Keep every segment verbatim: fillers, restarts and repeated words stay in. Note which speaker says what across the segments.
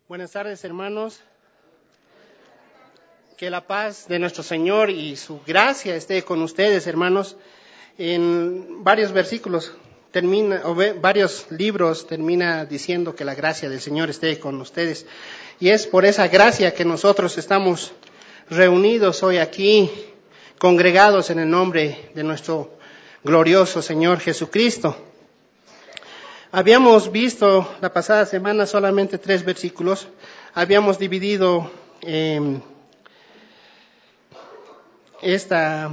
Speaker 1: Buenas tardes, hermanos. Que la paz de nuestro Señor y su gracia esté con ustedes, hermanos. En varios versículos termina, o ve, varios libros termina diciendo que la gracia del Señor esté con ustedes. Y es por esa gracia que nosotros estamos reunidos hoy aquí, congregados en el nombre de nuestro glorioso Señor Jesucristo. Habíamos visto la pasada semana solamente tres versículos. Habíamos dividido eh, esta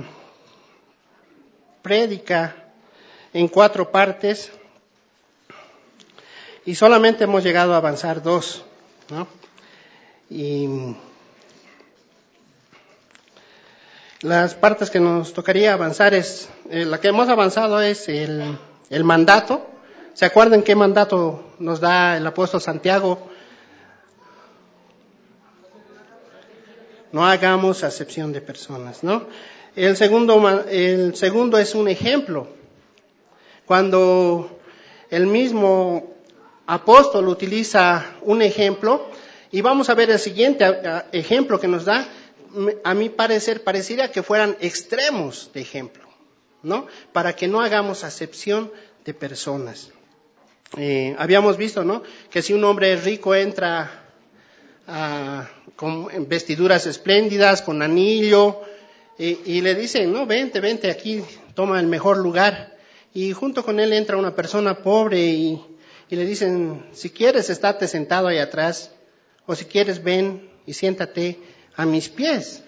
Speaker 1: prédica en cuatro partes y solamente hemos llegado a avanzar dos, ¿no? Y las partes que nos tocaría avanzar es, eh, la que hemos avanzado es el, el mandato. ¿Se acuerdan qué mandato nos da el apóstol Santiago? No hagamos acepción de personas, ¿no? El segundo, el segundo es un ejemplo. Cuando el mismo apóstol utiliza un ejemplo, y vamos a ver el siguiente ejemplo que nos da, a mi parecer pareciera que fueran extremos de ejemplo, ¿no? Para que no hagamos acepción de personas. Eh, habíamos visto, ¿no?, que si un hombre rico entra a, con vestiduras espléndidas, con anillo, eh, y le dicen, no, vente, vente aquí, toma el mejor lugar. Y junto con él entra una persona pobre y, y le dicen, si quieres, estate sentado ahí atrás, o si quieres, ven y siéntate a mis pies.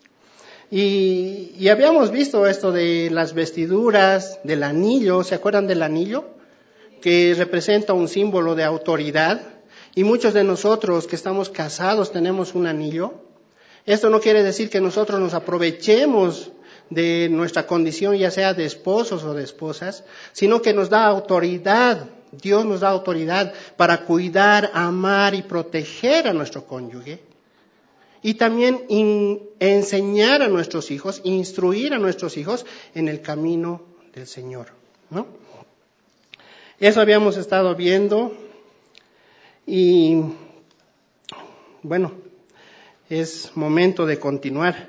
Speaker 1: Y, y habíamos visto esto de las vestiduras, del anillo. ¿Se acuerdan del anillo? Que representa un símbolo de autoridad, y muchos de nosotros que estamos casados tenemos un anillo. Esto no quiere decir que nosotros nos aprovechemos de nuestra condición, ya sea de esposos o de esposas, sino que nos da autoridad. Dios nos da autoridad para cuidar, amar y proteger a nuestro cónyuge, y también in, enseñar a nuestros hijos, instruir a nuestros hijos en el camino del Señor, ¿no? Eso habíamos estado viendo y bueno, es momento de continuar.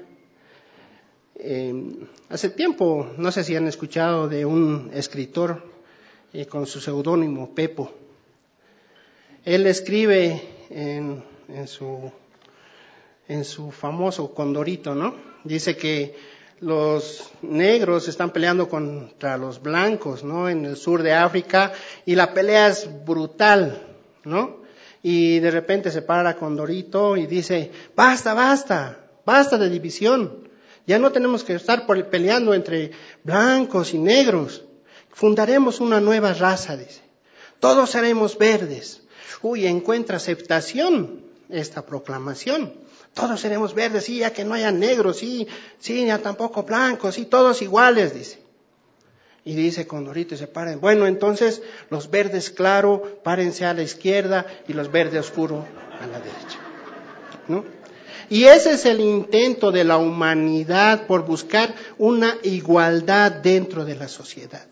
Speaker 1: Eh, hace tiempo, no sé si han escuchado de un escritor eh, con su seudónimo Pepo. Él escribe en, en su en su famoso Condorito, ¿no? Dice que los negros están peleando contra los blancos, ¿no?, en el sur de África, y la pelea es brutal, ¿no? Y de repente se para Condorito y dice, basta, basta, basta de división. Ya no tenemos que estar peleando entre blancos y negros. Fundaremos una nueva raza, dice. Todos seremos verdes. Uy, encuentra aceptación esta proclamación. Todos seremos verdes, sí, ya que no haya negros, sí, sí, ya tampoco blancos, sí, todos iguales, dice. Y dice Condorito y se paren. Bueno, entonces los verdes claro, párense a la izquierda, y los verdes oscuro a la derecha, ¿no? Y ese es el intento de la humanidad por buscar una igualdad dentro de la sociedad.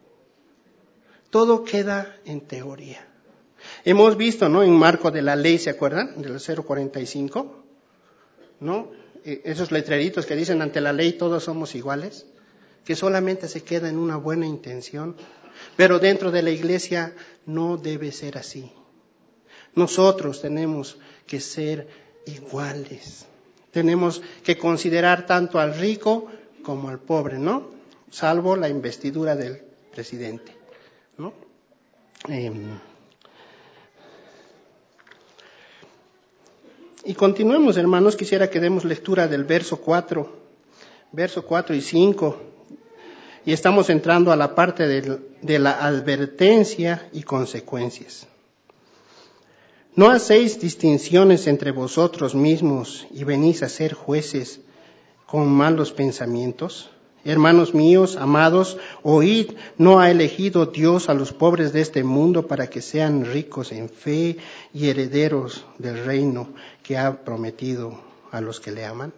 Speaker 1: Todo queda en teoría. Hemos visto, ¿no?, en marco de la ley, ¿se acuerdan? Del cero cuarenta y cinco, ¿no? Esos letreritos que dicen ante la ley todos somos iguales, que solamente se queda en una buena intención, pero dentro de la iglesia no debe ser así. Nosotros tenemos que ser iguales, tenemos que considerar tanto al rico como al pobre, ¿no? Salvo la investidura del presidente, ¿no? Eh, Y continuemos, hermanos. Quisiera que demos lectura del verso cuatro, verso cuatro y cinco. Y estamos entrando a la parte de, de la advertencia y consecuencias. ¿No hacéis distinciones entre vosotros mismos y venís a ser jueces con malos pensamientos? Hermanos míos, amados, oíd, ¿no ha elegido Dios a los pobres de este mundo para que sean ricos en fe y herederos del reino que ha prometido a los que le aman?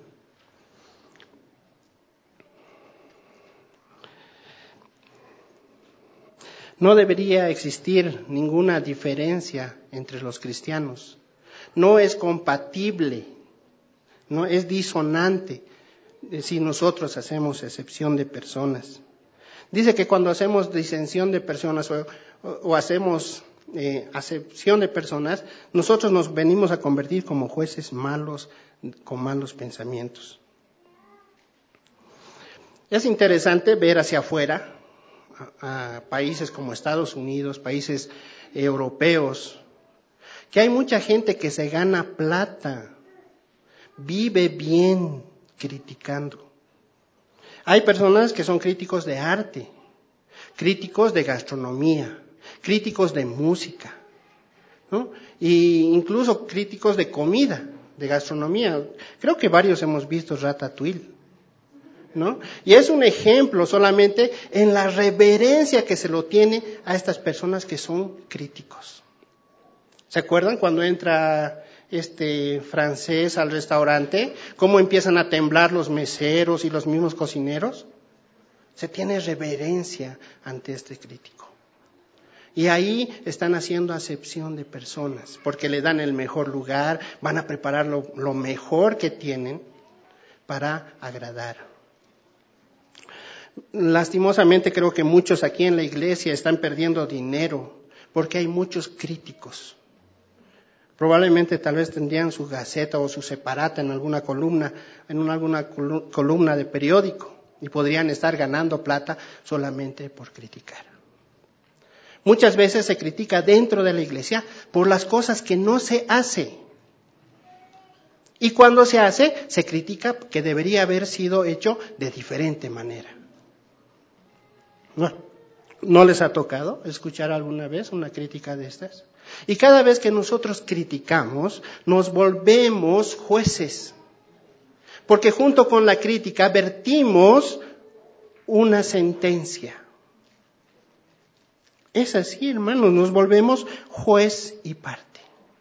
Speaker 1: No debería existir ninguna diferencia entre los cristianos. no es compatible, no es disonante si nosotros hacemos excepción de personas. Dice que cuando hacemos disensión de personas o, o, o hacemos eh, acepción de personas, nosotros nos venimos a convertir como jueces malos, con malos pensamientos. Es interesante ver hacia afuera a, a países como Estados Unidos, países europeos, que hay mucha gente que se gana plata, vive bien criticando. Hay personas que son críticos de arte, críticos de gastronomía, críticos de música, ¿no? E incluso críticos de comida, de gastronomía. Creo que varios hemos visto Ratatouille, ¿no? Y es un ejemplo solamente en la reverencia que se lo tiene a estas personas que son críticos. ¿Se acuerdan cuando entra este francés al restaurante, cómo empiezan a temblar los meseros y los mismos cocineros? Se tiene reverencia ante este crítico. Y ahí están haciendo acepción de personas, porque le dan el mejor lugar, van a preparar lo, lo mejor que tienen para agradar. Lastimosamente creo que muchos aquí en la iglesia están perdiendo dinero, porque hay muchos críticos. Probablemente tal vez tendrían su gaceta o su separata en alguna columna, en una, alguna columna de periódico, y podrían estar ganando plata solamente por criticar. Muchas veces se critica dentro de la iglesia por las cosas que no se hace. Y cuando se hace, se critica que debería haber sido hecho de diferente manera. ¿No, ¿No les ha tocado escuchar alguna vez una crítica de estas? Y cada vez que nosotros criticamos, nos volvemos jueces. Porque junto con la crítica vertimos una sentencia. Es así, hermanos, nos volvemos juez y parte.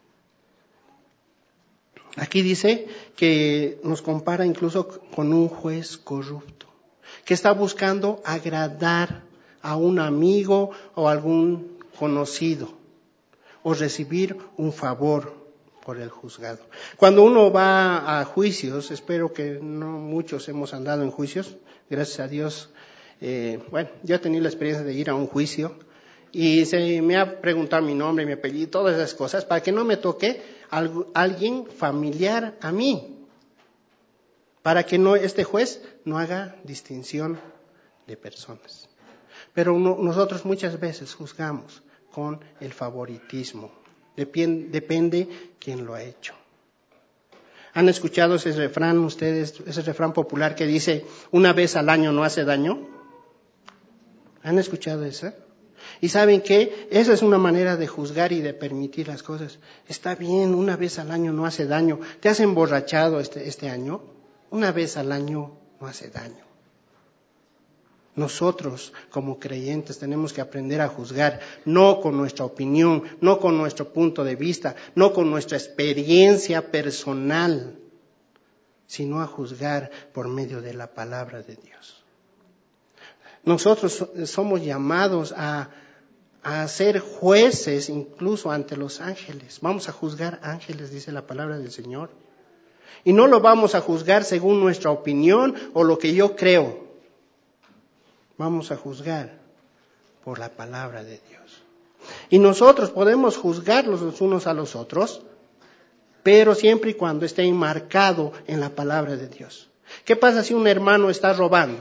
Speaker 1: Aquí dice que nos compara incluso con un juez corrupto, que está buscando agradar a un amigo o algún conocido, o recibir un favor por el juzgado. Cuando uno va a juicios, espero que no muchos hemos andado en juicios, gracias a Dios. Eh, bueno, yo he tenido la experiencia de ir a un juicio y se me ha preguntado mi nombre, mi apellido, todas esas cosas, para que no me toque algo, alguien familiar a mí, para que no este juez no haga distinción de personas. Pero uno, nosotros muchas veces juzgamos con el favoritismo. Depende, depende quién lo ha hecho. ¿Han escuchado ese refrán ustedes, ese refrán popular que dice, una vez al año no hace daño? ¿Han escuchado eso? Y ¿saben qué? Esa es una manera de juzgar y de permitir las cosas. Está bien, una vez al año no hace daño. ¿Te has emborrachado este, este año? Una vez al año no hace daño. Nosotros, como creyentes, tenemos que aprender a juzgar, no con nuestra opinión, no con nuestro punto de vista, no con nuestra experiencia personal, sino a juzgar por medio de la palabra de Dios. Nosotros somos llamados a, a ser jueces incluso ante los ángeles. Vamos a juzgar ángeles, dice la palabra del Señor. Y no lo vamos a juzgar según nuestra opinión o lo que yo creo. Vamos a juzgar por la palabra de Dios. Y nosotros podemos juzgarlos los unos a los otros, pero siempre y cuando esté enmarcado en la palabra de Dios. ¿Qué pasa si un hermano está robando?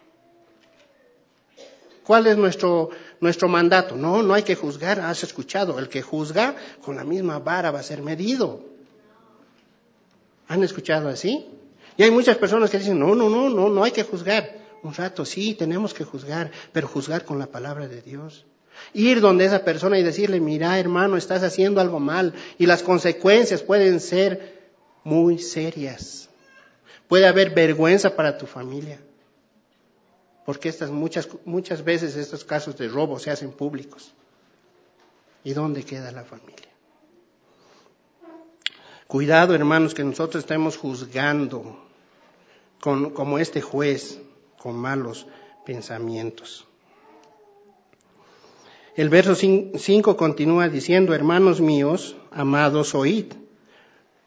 Speaker 1: ¿Cuál es nuestro, nuestro mandato? No, no hay que juzgar, has escuchado, el que juzga con la misma vara va a ser medido. ¿Han escuchado así? Y hay muchas personas que dicen, no, no, no, no, no hay que juzgar. Un rato, sí, tenemos que juzgar, pero juzgar con la palabra de Dios. Ir donde esa persona y decirle, mira hermano, estás haciendo algo mal y las consecuencias pueden ser muy serias. Puede haber vergüenza para tu familia, porque estas muchas, muchas veces estos casos de robo se hacen públicos. ¿Y dónde queda la familia? Cuidado, hermanos, que nosotros estemos juzgando con, como este juez, con malos pensamientos. El verso cinco continúa diciendo, hermanos míos, amados, oíd.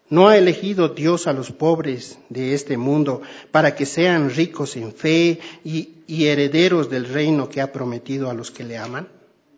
Speaker 1: ¿No ha elegido Dios a los pobres de este mundo para que sean ricos en fe y, y herederos del reino que ha prometido a los que le aman?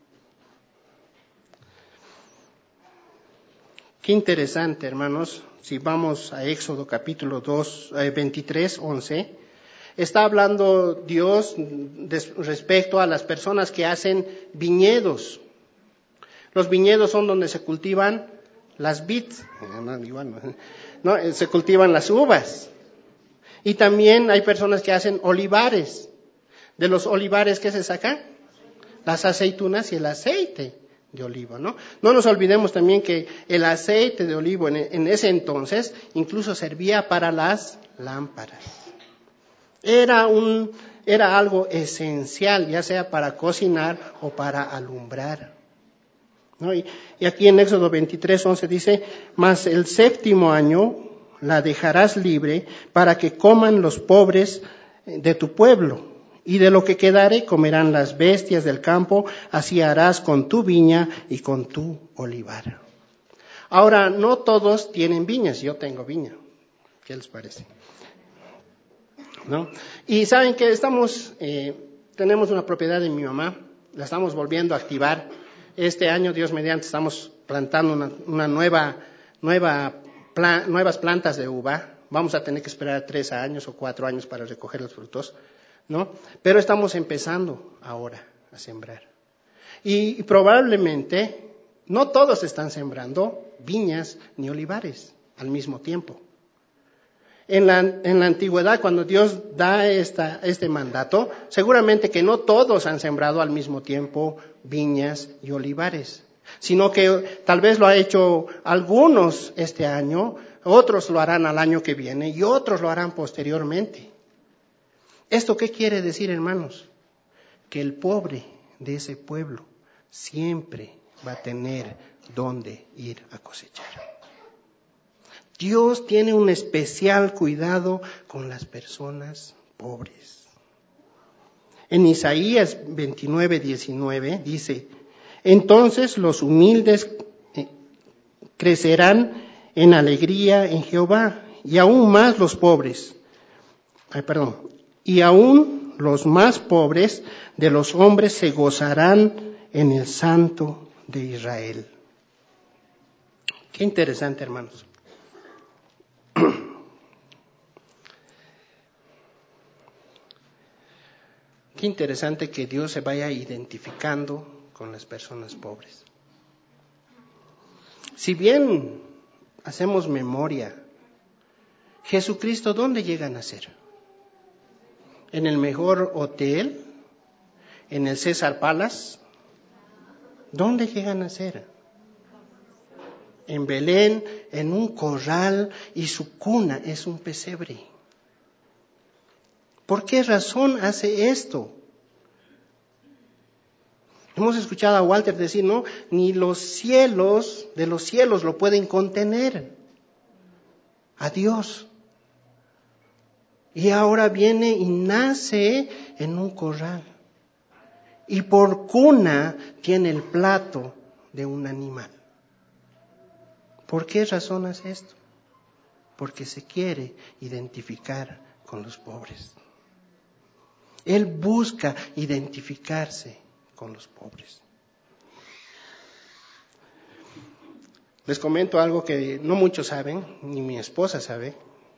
Speaker 1: Qué interesante, hermanos. Si vamos a Éxodo capítulo dos, eh, veintitrés, once, está hablando Dios de, respecto a las personas que hacen viñedos. Los viñedos son donde se cultivan las vid, no, igual no, no, se cultivan las uvas. Y también hay personas que hacen olivares. De los olivares, ¿qué se saca? Las aceitunas y el aceite de olivo, ¿no? No nos olvidemos también que el aceite de olivo en, en ese entonces incluso servía para las lámparas. Era un, era algo esencial, ya sea para cocinar o para alumbrar, ¿no? Y, y aquí en Éxodo veintitrés, once dice, mas el séptimo año la dejarás libre para que coman los pobres de tu pueblo. Y de lo que quedare comerán las bestias del campo, así harás con tu viña y con tu olivar. Ahora, no todos tienen viñas, yo tengo viña. ¿Qué les parece? ¿No? Y saben que estamos, eh, tenemos una propiedad de mi mamá, la estamos volviendo a activar. Este año, Dios mediante, estamos plantando una, una nueva, nueva pla, nuevas plantas de uva. Vamos a tener que esperar tres años o cuatro años para recoger los frutos, ¿no? Pero estamos empezando ahora a sembrar. Y, y probablemente no todos están sembrando viñas ni olivares al mismo tiempo. En la, en la antigüedad, cuando Dios da esta, este mandato, seguramente que no todos han sembrado al mismo tiempo viñas y olivares, sino que tal vez lo ha hecho algunos este año, otros lo harán al año que viene y otros lo harán posteriormente. ¿Esto qué quiere decir, hermanos? Que el pobre de ese pueblo siempre va a tener dónde ir a cosechar. Dios tiene un especial cuidado con las personas pobres. En Isaías veintinueve, diecinueve dice, entonces los humildes crecerán en alegría en Jehová, y aún más los pobres, ay, perdón, y aún los más pobres de los hombres se gozarán en el Santo de Israel. Qué interesante, hermanos. Qué interesante que Dios se vaya identificando con las personas pobres. Si bien hacemos memoria, Jesucristo, ¿dónde llega a nacer? ¿En el mejor hotel? ¿En el César Palace? ¿Dónde llega a nacer? En Belén, en un corral, y su cuna es un pesebre. ¿Por qué razón hace esto? Hemos escuchado a Walter decir, no, ni los cielos de los cielos lo pueden contener. A Dios. Y ahora viene y nace en un corral. Y por cuna tiene el plato de un animal. ¿Por qué razón hace esto? Porque se quiere identificar con los pobres. Él busca identificarse con los pobres. Les comento algo que no muchos saben, ni mi esposa sabe.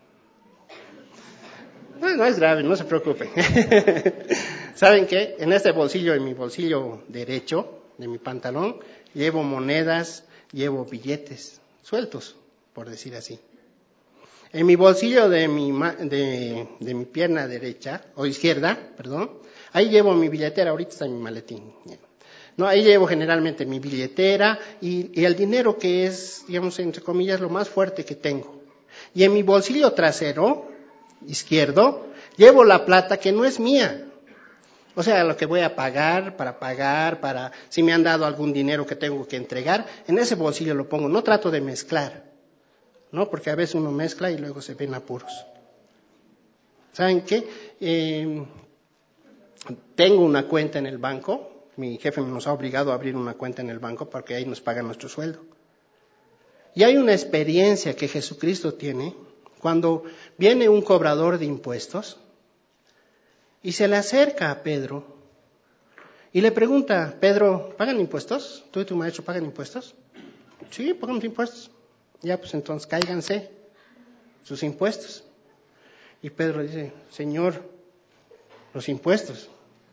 Speaker 1: No, no es grave, no se preocupen. ¿Saben qué? En este bolsillo, en mi bolsillo derecho de mi pantalón, llevo monedas, llevo billetes sueltos, por decir así. En mi bolsillo de mi, de, de mi pierna derecha, o izquierda, perdón, ahí llevo mi billetera, ahorita está en mi maletín. No, ahí llevo generalmente mi billetera y, y el dinero que es, digamos, entre comillas, lo más fuerte que tengo. Y en mi bolsillo trasero, izquierdo, llevo la plata que no es mía. O sea, lo que voy a pagar, para pagar, para si me han dado algún dinero que tengo que entregar, en ese bolsillo lo pongo. No trato de mezclar, ¿no? Porque a veces uno mezcla y luego se ven apuros. ¿Saben qué? Eh, tengo una cuenta en el banco. Mi jefe nos ha obligado a abrir una cuenta en el banco porque ahí nos pagan nuestro sueldo. Y hay una experiencia que Jesucristo tiene cuando viene un cobrador de impuestos y se le acerca a Pedro y le pregunta, Pedro, ¿pagan impuestos? ¿Tú y tu maestro pagan impuestos? Sí, pagamos impuestos. Ya, pues entonces cáiganse sus impuestos. Y Pedro dice, Señor, los impuestos.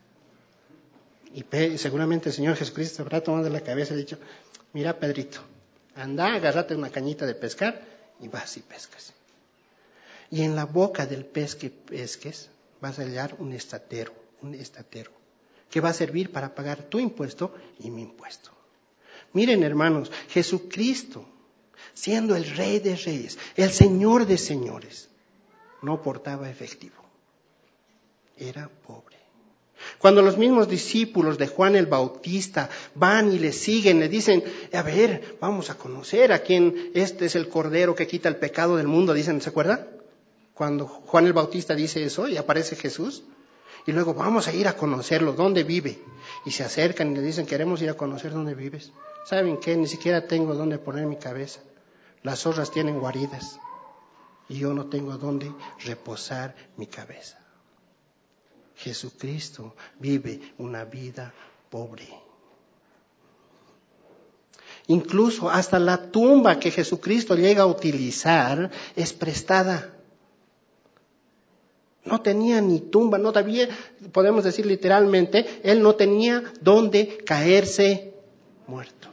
Speaker 1: Y Pe- seguramente el Señor Jesucristo habrá tomado de la cabeza y dicho, mira Pedrito, anda, agárrate una cañita de pescar y vas y pescas. Y en la boca del pez que pesques vas a hallar un estatero, un estatero, que va a servir para pagar tu impuesto y mi impuesto. Miren, hermanos, Jesucristo, siendo el Rey de Reyes, el Señor de Señores, no portaba efectivo. Era pobre. Cuando los mismos discípulos de Juan el Bautista van y le siguen, le dicen, a ver, vamos a conocer a quién, este es el Cordero que quita el pecado del mundo, dicen, ¿se acuerdan? Cuando Juan el Bautista dice eso y aparece Jesús, y luego vamos a ir a conocerlo, ¿dónde vive? Y se acercan y le dicen, queremos ir a conocer dónde vives. ¿Saben qué? Ni siquiera tengo dónde poner mi cabeza. Las zorras tienen guaridas y yo no tengo dónde reposar mi cabeza. Jesucristo vive una vida pobre. Incluso hasta la tumba que Jesucristo llega a utilizar es prestada. No tenía ni tumba, no había, podemos decir literalmente, él no tenía dónde caerse muerto.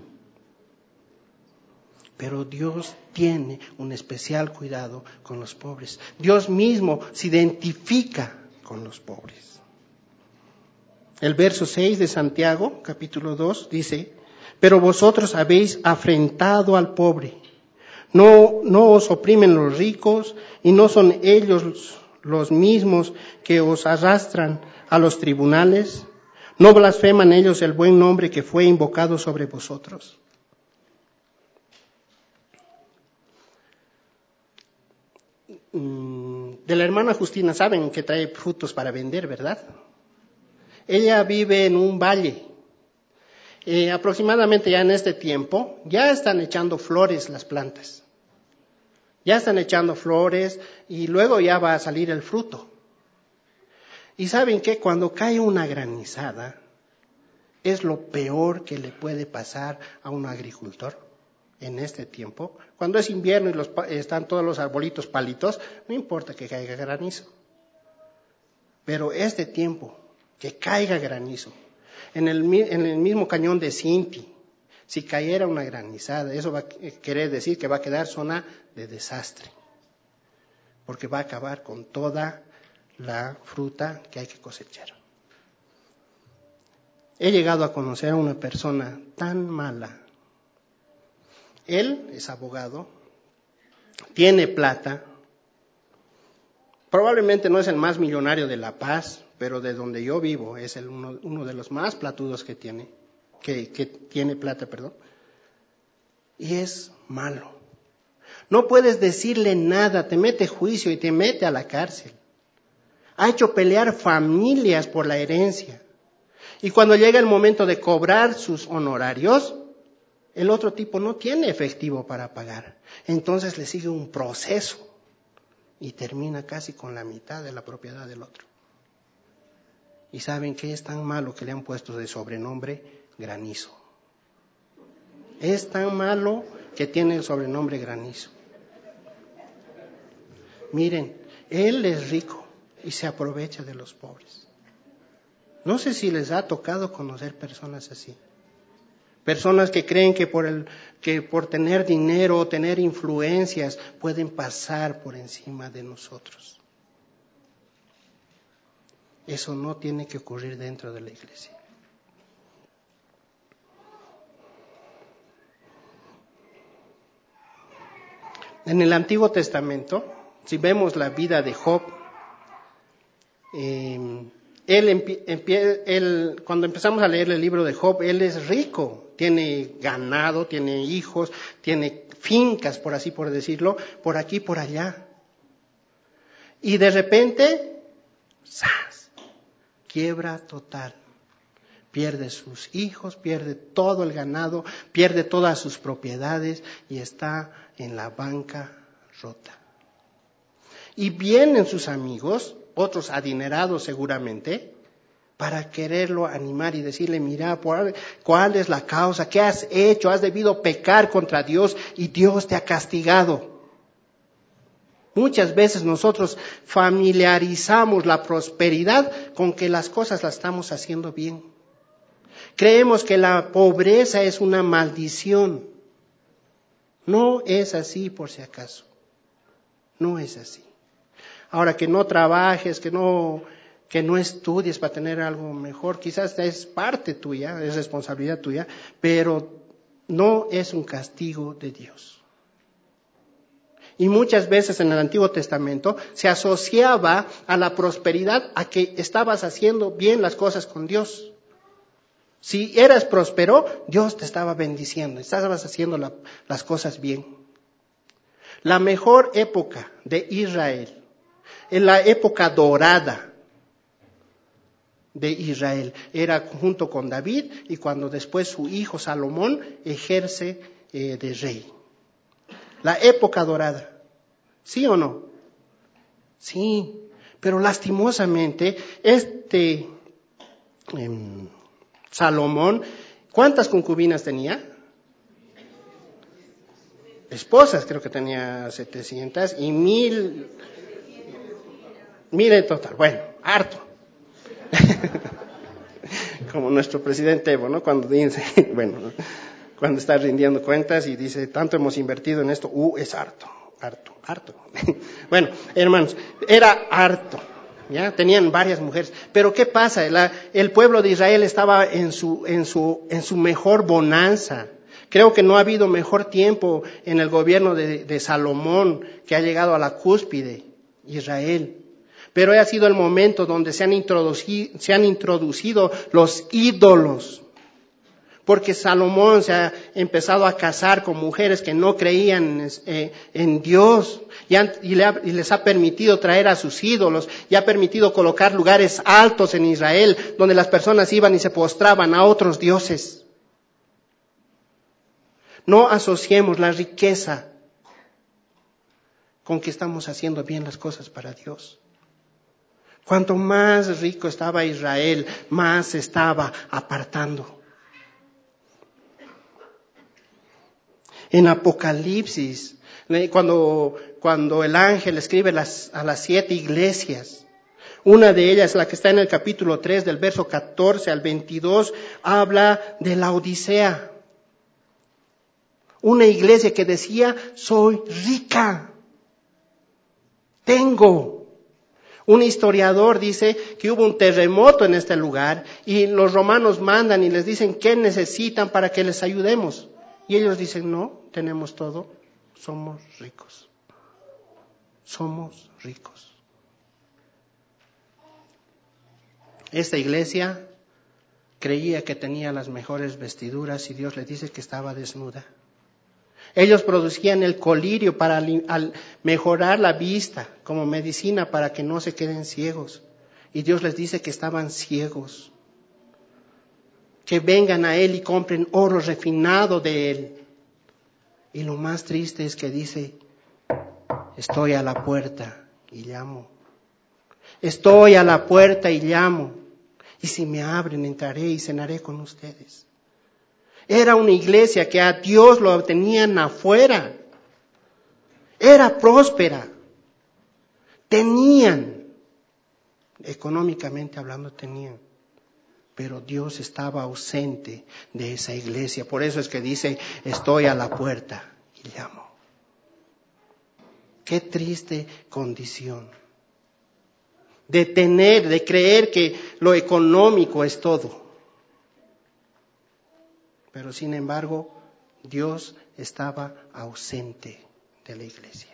Speaker 1: Pero Dios tiene un especial cuidado con los pobres. Dios mismo se identifica con los pobres. El verso seis de Santiago, capítulo dos, dice, pero vosotros habéis afrentado al pobre. No, no os oprimen los ricos y no son ellos los mismos que os arrastran a los tribunales. No blasfeman ellos el buen nombre que fue invocado sobre vosotros. De la hermana Justina saben que trae frutos para vender, ¿verdad? Ella vive en un valle. Eh, aproximadamente ya en este tiempo ya están echando flores las plantas. Ya están echando flores y luego ya va a salir el fruto. Y saben que cuando cae una granizada es lo peor que le puede pasar a un agricultor en este tiempo. Cuando es invierno y los, están todos los arbolitos palitos, no importa que caiga granizo. Pero este tiempo, que caiga granizo, en el, en el mismo cañón de Cinti, si cayera una granizada, eso va a querer decir que va a quedar zona de desastre, porque va a acabar con toda la fruta que hay que cosechar. He llegado a conocer a una persona tan mala. Él es abogado, tiene plata, probablemente no es el más millonario de La Paz, pero de donde yo vivo es el uno, uno de los más platudos que tiene, que, que tiene plata, perdón. Y es malo. No puedes decirle nada, te mete juicio y te mete a la cárcel. Ha hecho pelear familias por la herencia. Y cuando llega el momento de cobrar sus honorarios, el otro tipo no tiene efectivo para pagar. Entonces le sigue un proceso y termina casi con la mitad de la propiedad del otro. ¿Y saben qué es tan malo que le han puesto de sobrenombre granizo? Es tan malo que tiene el sobrenombre granizo. Miren, él es rico y se aprovecha de los pobres. No sé si les ha tocado conocer personas así. Personas que creen que por, el, que por tener dinero o tener influencias pueden pasar por encima de nosotros. Eso no tiene que ocurrir dentro de la iglesia. En el Antiguo Testamento, si vemos la vida de Job, eh, él, empie, él, cuando empezamos a leer el libro de Job, él es rico, tiene ganado, tiene hijos, tiene fincas, por así por decirlo, por aquí, por allá. Y de repente, ¡zas!, quiebra total. Pierde sus hijos, pierde todo el ganado, pierde todas sus propiedades y está en la banca rota. Y vienen sus amigos, otros adinerados seguramente, para quererlo animar y decirle, mira, ¿cuál es la causa? ¿Qué has hecho? Has debido pecar contra Dios y Dios te ha castigado. Muchas veces nosotros familiarizamos la prosperidad con que las cosas las estamos haciendo bien. Creemos que la pobreza es una maldición. No es así, por si acaso. No es así. Ahora, que no trabajes, que no, que no estudies para tener algo mejor, quizás es parte tuya, es responsabilidad tuya, pero no es un castigo de Dios. Y muchas veces en el Antiguo Testamento se asociaba a la prosperidad a que estabas haciendo bien las cosas con Dios. Si eras próspero, Dios te estaba bendiciendo, estabas haciendo la, las cosas bien. La mejor época de Israel, en la época dorada de Israel, era junto con David y cuando después su hijo Salomón ejerce eh, de rey. La época dorada, ¿sí o no? Sí, pero lastimosamente este eh, Salomón, ¿cuántas concubinas tenía? Esposas, creo que tenía setecientas y mil, mil en total, bueno, harto. Como nuestro presidente Evo, ¿no? Cuando dice, bueno, ¿no? Cuando está rindiendo cuentas y dice, tanto hemos invertido en esto, uh, es harto, harto, harto. Bueno, hermanos, era harto, ¿ya? Tenían varias mujeres. Pero ¿qué pasa? La, el pueblo de Israel estaba en su, en su, en su mejor bonanza. Creo que no ha habido mejor tiempo en el gobierno de, de Salomón, que ha llegado a la cúspide, Israel. Pero ha sido el momento donde se han introducido, se han introducido los ídolos. Porque Salomón se ha empezado a casar con mujeres que no creían eh, en Dios y, han, y, le ha, y les ha permitido traer a sus ídolos y ha permitido colocar lugares altos en Israel donde las personas iban y se postraban a otros dioses. No asociemos la riqueza con que estamos haciendo bien las cosas para Dios. Cuanto más rico estaba Israel, más se estaba apartando. En Apocalipsis, cuando, cuando el ángel escribe las, a las siete iglesias, una de ellas, la que está en el capítulo tres, del verso catorce al veintidós, habla de la Odisea. Una iglesia que decía, soy rica, tengo. Un historiador dice que hubo un terremoto en este lugar y los romanos mandan y les dicen qué necesitan para que les ayudemos. Y ellos dicen, no, tenemos todo, somos ricos. Somos ricos. Esta iglesia creía que tenía las mejores vestiduras y Dios le dice que estaba desnuda. Ellos producían el colirio para al mejorar la vista como medicina para que no se queden ciegos. Y Dios les dice que estaban ciegos. Que vengan a Él y compren oro refinado de Él. Y lo más triste es que dice, estoy a la puerta y llamo. Estoy a la puerta y llamo. Y si me abren, entraré y cenaré con ustedes. Era una iglesia que a Dios lo tenían afuera. Era próspera. Tenían, económicamente hablando tenían. Pero Dios estaba ausente de esa iglesia. Por eso es que dice, estoy a la puerta y llamo. Qué triste condición. De tener, de creer que lo económico es todo. Pero sin embargo, Dios estaba ausente de la iglesia.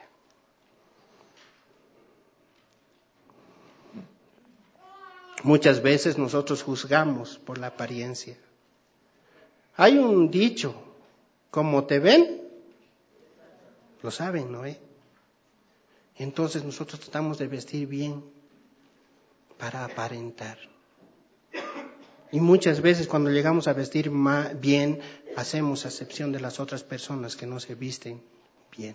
Speaker 1: Muchas veces nosotros juzgamos por la apariencia. Hay un dicho, como te ven, lo saben, ¿no? ¿Eh? Entonces nosotros tratamos de vestir bien para aparentar. Y muchas veces cuando llegamos a vestir bien, hacemos acepción de las otras personas que no se visten bien.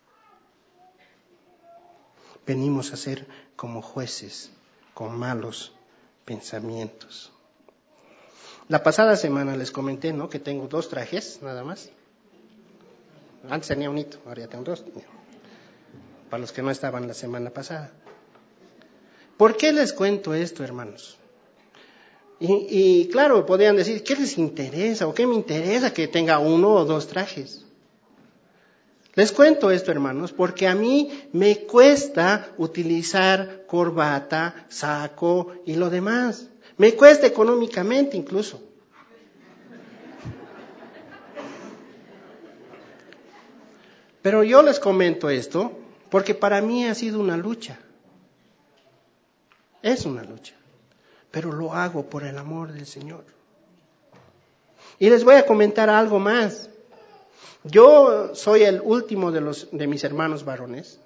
Speaker 1: Venimos a ser como jueces con malos pensamientos. La pasada semana les comenté, ¿no?, que tengo dos trajes, nada más. Antes tenía un hito, ahora ya tengo dos. Para los que no estaban la semana pasada. ¿Por qué les cuento esto, hermanos? Y, y claro, podrían decir, ¿qué les interesa o qué me interesa que tenga uno o dos trajes? Les cuento esto, hermanos, porque a mí me cuesta utilizar corbata, saco y lo demás. Me cuesta económicamente incluso. Pero yo les comento esto porque para mí ha sido una lucha. Es una lucha. Pero lo hago por el amor del Señor. Y les voy a comentar algo más. Yo soy el último de los de mis hermanos varones.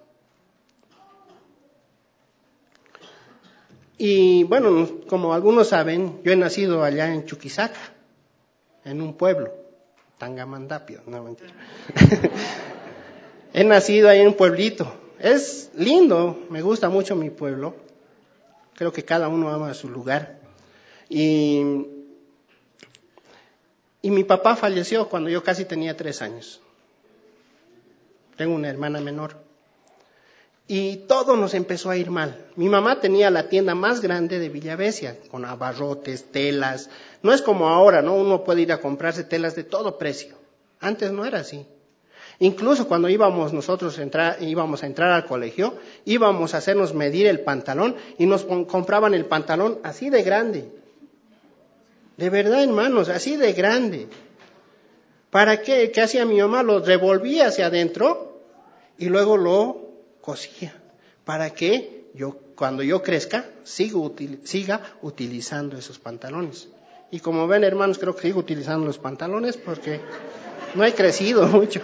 Speaker 1: Y bueno, como algunos saben, yo he nacido allá en Chuquisaca, en un pueblo, Tangamandapio, no mentira. He nacido ahí en un pueblito. Es lindo, me gusta mucho mi pueblo. Creo que cada uno ama su lugar. Y, y mi papá falleció cuando yo casi tenía tres años. Tengo una hermana menor. Y todo nos empezó a ir mal. Mi mamá tenía la tienda más grande de Villavesia, con abarrotes, telas. No es como ahora, ¿no? Uno puede ir a comprarse telas de todo precio. Antes no era así. Incluso cuando íbamos nosotros a entrar, íbamos a entrar al colegio, íbamos a hacernos medir el pantalón y nos compraban el pantalón así de grande. De verdad, hermanos, así de grande. ¿Para qué? ¿Qué hacía mi mamá? Lo revolvía hacia adentro y luego lo cosía. ¿Para que yo, cuando yo crezca, siga, util, siga utilizando esos pantalones? Y como ven, hermanos, creo que sigo utilizando los pantalones porque no he crecido mucho.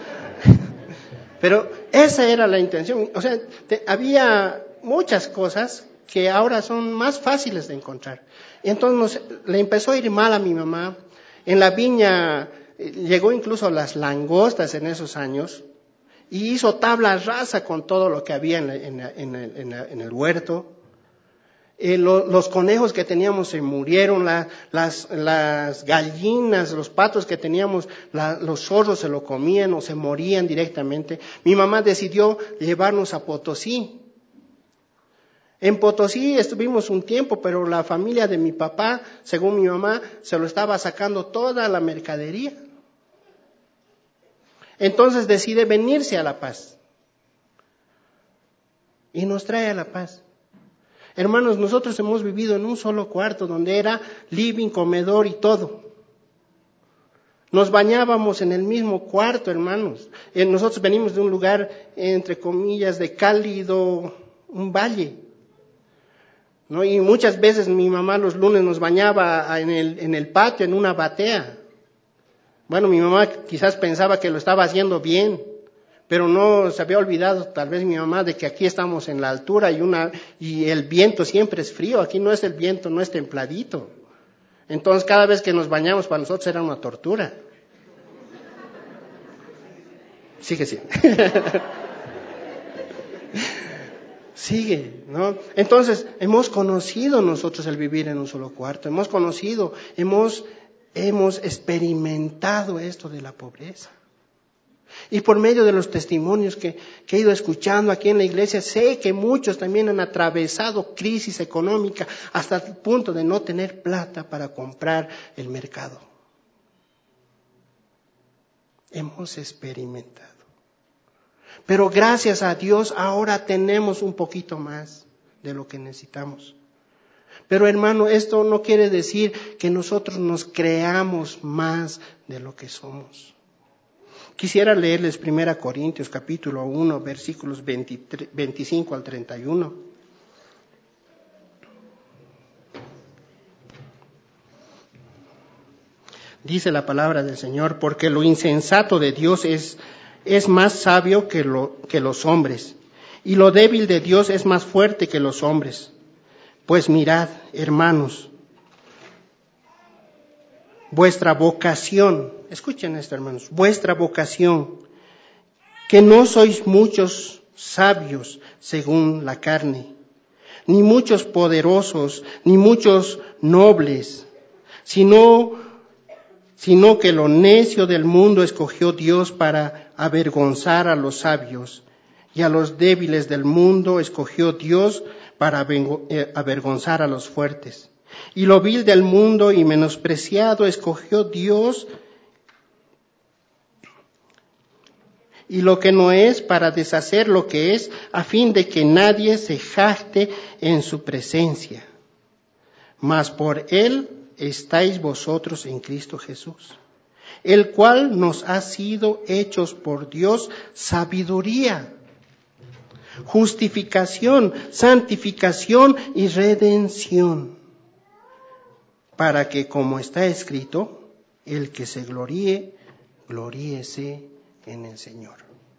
Speaker 1: Pero esa era la intención. O sea, te, había muchas cosas que ahora son más fáciles de encontrar. Y entonces nos, le empezó a ir mal a mi mamá. En la viña eh, llegó incluso las langostas en esos años. Y hizo tabla rasa con todo lo que había en, la, en, la, en, el, en, la, en el huerto. Eh, lo, los conejos que teníamos se murieron, la, las, las gallinas, los patos que teníamos, la, los zorros se lo comían o se morían directamente. Mi mamá decidió llevarnos a Potosí. En Potosí estuvimos un tiempo, pero la familia de mi papá, según mi mamá, se lo estaba sacando toda la mercadería. Entonces decide venirse a La Paz. Y nos trae a La Paz. Hermanos, nosotros hemos vivido en un solo cuarto donde era living, comedor y todo. Nos bañábamos en el mismo cuarto, hermanos. Nosotros venimos de un lugar, entre comillas, de cálido, un valle. ¿No? Y muchas veces mi mamá los lunes nos bañaba en el, en el patio, en una batea. Bueno, mi mamá quizás pensaba que lo estaba haciendo bien, pero no se había olvidado tal vez mi mamá de que aquí estamos en la altura y una y el viento siempre es frío, aquí no es el viento, no es templadito. Entonces cada vez que nos bañamos para nosotros era una tortura. Sigue siendo. Sigue, ¿no? Entonces hemos conocido nosotros el vivir en un solo cuarto, hemos conocido, hemos, hemos experimentado esto de la pobreza. Y por medio de los testimonios que, que he ido escuchando aquí en la iglesia, sé que muchos también han atravesado crisis económica hasta el punto de no tener plata para comprar el mercado. Hemos experimentado. Pero gracias a Dios ahora tenemos un poquito más de lo que necesitamos. Pero hermano, esto no quiere decir que nosotros nos creamos más de lo que somos. Quisiera leerles primera Corintios capítulo uno, versículos veinticinco al treinta y uno. Dice la palabra del Señor, porque lo insensato de Dios es, es más sabio que, lo, que los hombres, y lo débil de Dios es más fuerte que los hombres. Pues mirad, hermanos, vuestra vocación, escuchen esto, hermanos, vuestra vocación, que no sois muchos sabios según la carne, ni muchos poderosos, ni muchos nobles, sino, sino que lo necio del mundo escogió Dios para avergonzar a los sabios, y a los débiles del mundo escogió Dios para avergonzar a los fuertes. Y lo vil del mundo y menospreciado escogió Dios, y lo que no es para deshacer lo que es, a fin de que nadie se jacte en su presencia. Mas por él estáis vosotros en Cristo Jesús, el cual nos ha sido hechos por Dios sabiduría, justificación, santificación y redención, para que, como está escrito, el que se gloríe, gloríese en el Señor.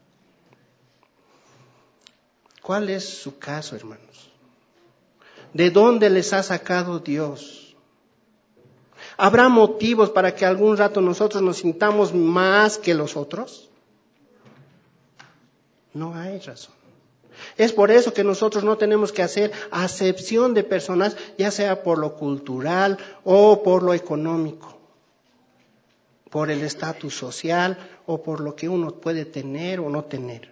Speaker 1: ¿Cuál es su caso, hermanos? ¿De dónde les ha sacado Dios? ¿Habrá motivos para que algún rato nosotros nos sintamos más que los otros? No hay razón. Es por eso que nosotros no tenemos que hacer acepción de personas, ya sea por lo cultural o por lo económico, por el estatus social o por lo que uno puede tener o no tener.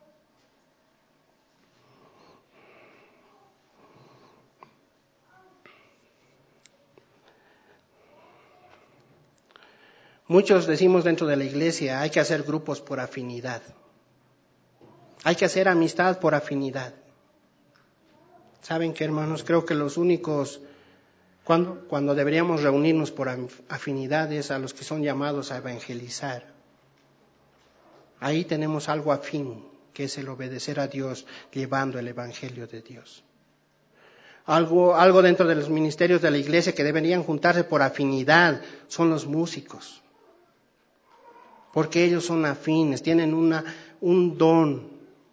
Speaker 1: Muchos decimos dentro de la iglesia, hay que hacer grupos por afinidad. Hay que hacer amistad por afinidad. ¿Saben qué, hermanos? Creo que los únicos, cuando, cuando deberíamos reunirnos por afinidades a los que son llamados a evangelizar. Ahí tenemos algo afín, que es el obedecer a Dios, llevando el evangelio de Dios. Algo, algo dentro de los ministerios de la iglesia que deberían juntarse por afinidad son los músicos. Porque ellos son afines, tienen una, un don.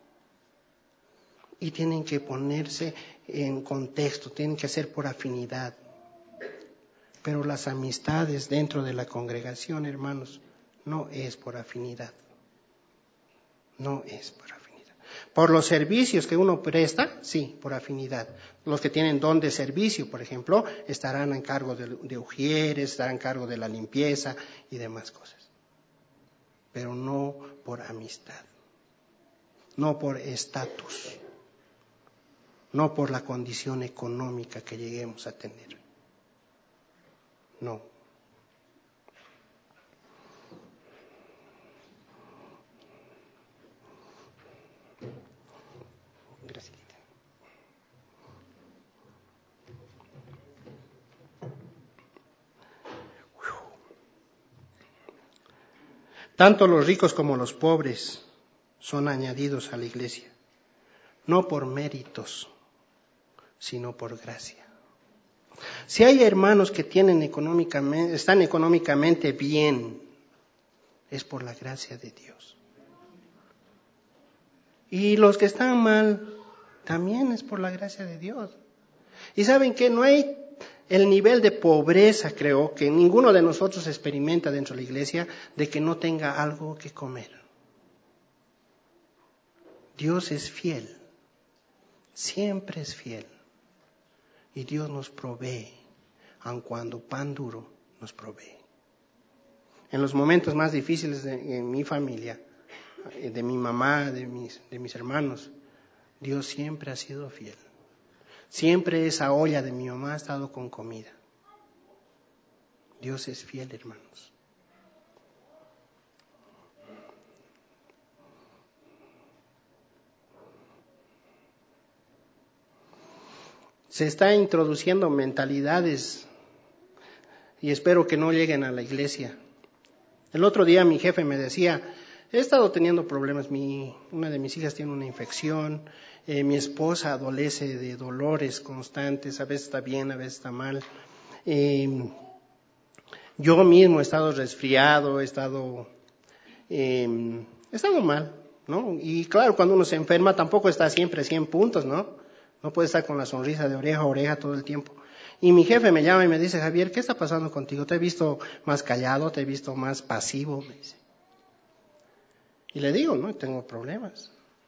Speaker 1: Y tienen que ponerse en contexto, tienen que ser por afinidad. Pero las amistades dentro de la congregación, hermanos, no es por afinidad. No es por afinidad. Por los servicios que uno presta, sí, por afinidad. Los que tienen don de servicio, por ejemplo, estarán en cargo de, de ujieres, estarán en cargo de la limpieza y demás cosas. Pero no por amistad, no por estatus. No por la condición económica que lleguemos a tener. No. Gracias. Tanto los ricos como los pobres son añadidos a la iglesia, no por méritos, sino por gracia. Si hay hermanos que tienen económicamente, están económicamente bien, es por la gracia de Dios. Y los que están mal, también es por la gracia de Dios. Y saben que no hay el nivel de pobreza, creo, que ninguno de nosotros experimenta dentro de la iglesia, de que no tenga algo que comer. Dios es fiel, siempre es fiel. Y Dios nos provee, aun cuando pan duro nos provee. En los momentos más difíciles de en mi familia, de mi mamá, de mis, de mis hermanos, Dios siempre ha sido fiel. Siempre esa olla de mi mamá ha estado con comida. Dios es fiel, hermanos. Se está introduciendo mentalidades y espero que no lleguen a la iglesia. El otro día mi jefe me decía, he estado teniendo problemas, mi, una de mis hijas tiene una infección, eh, mi esposa adolece de dolores constantes, a veces está bien, a veces está mal. Eh, yo mismo he estado resfriado, he estado, eh, he estado mal, ¿no? Y claro, cuando uno se enferma tampoco está siempre a cien puntos, ¿no? No puede estar con la sonrisa de oreja a oreja todo el tiempo. Y mi jefe me llama y me dice, Javier, ¿qué está pasando contigo? Te he visto más callado, te he visto más pasivo, me dice. Y le digo, no, tengo problemas.